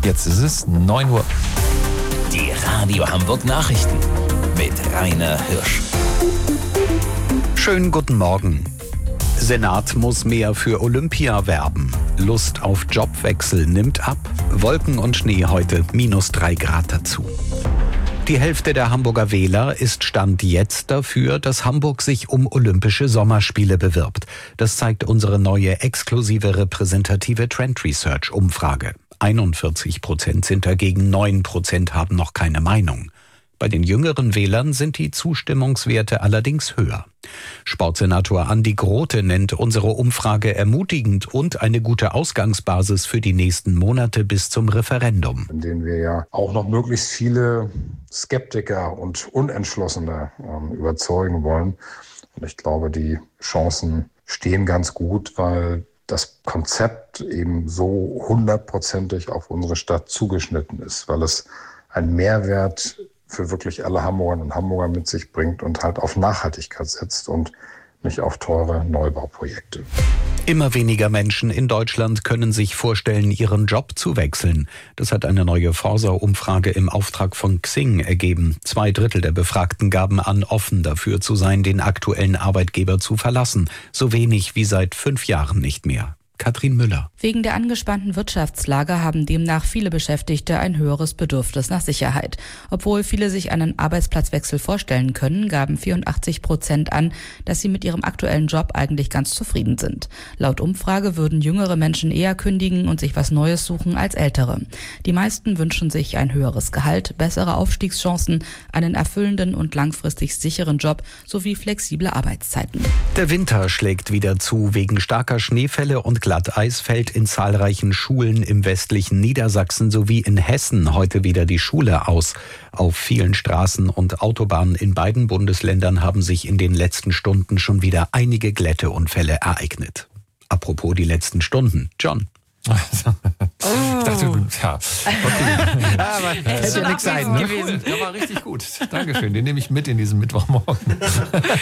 Jetzt ist es 9 Uhr. Die Radio Hamburg Nachrichten mit Rainer Hirsch. Schönen guten Morgen. Senat muss mehr für Olympia werben. Lust auf Jobwechsel nimmt ab. Wolken und Schnee heute, -3 Grad dazu. Die Hälfte der Hamburger Wähler ist Stand jetzt dafür, dass Hamburg sich um Olympische Sommerspiele bewirbt. Das zeigt unsere neue exklusive repräsentative Trend Research Umfrage. 41% sind dagegen, 9% haben noch keine Meinung. Bei den jüngeren Wählern sind die Zustimmungswerte allerdings höher. Sportsenator Andi Grote nennt unsere Umfrage ermutigend und eine gute Ausgangsbasis für die nächsten Monate bis zum Referendum. In denen wir ja auch noch möglichst viele Skeptiker und Unentschlossene überzeugen wollen. Und ich glaube, die Chancen stehen ganz gut, weil das Konzept eben so 100%ig auf unsere Stadt zugeschnitten ist, weil es einen Mehrwert für wirklich alle Hamburgerinnen und Hamburger mit sich bringt und halt auf Nachhaltigkeit setzt und nicht auf teure Neubauprojekte. Immer weniger Menschen in Deutschland können sich vorstellen, ihren Job zu wechseln. Das hat eine neue Forsa-Umfrage im Auftrag von Xing ergeben. 2/3 der Befragten gaben an, offen dafür zu sein, den aktuellen Arbeitgeber zu verlassen. So wenig wie seit 5 Jahren nicht mehr. Katrin Müller. Wegen der angespannten Wirtschaftslage haben demnach viele Beschäftigte ein höheres Bedürfnis nach Sicherheit. Obwohl viele sich einen Arbeitsplatzwechsel vorstellen können, gaben 84% an, dass sie mit ihrem aktuellen Job eigentlich ganz zufrieden sind. Laut Umfrage würden jüngere Menschen eher kündigen und sich was Neues suchen als ältere. Die meisten wünschen sich ein höheres Gehalt, bessere Aufstiegschancen, einen erfüllenden und langfristig sicheren Job sowie flexible Arbeitszeiten. Der Winter schlägt wieder zu. Wegen starker Schneefälle und Glatteis fällt in zahlreichen Schulen im westlichen Niedersachsen sowie in Hessen heute wieder die Schule aus. Auf vielen Straßen und Autobahnen in beiden Bundesländern haben sich in den letzten Stunden schon wieder einige Glätteunfälle ereignet. Apropos die letzten Stunden. John. Ich dachte, ja, okay. Aber hätte ja nichts sein, ne? Cool. Der war richtig gut. Dankeschön. Den nehme ich mit in diesen Mittwochmorgen.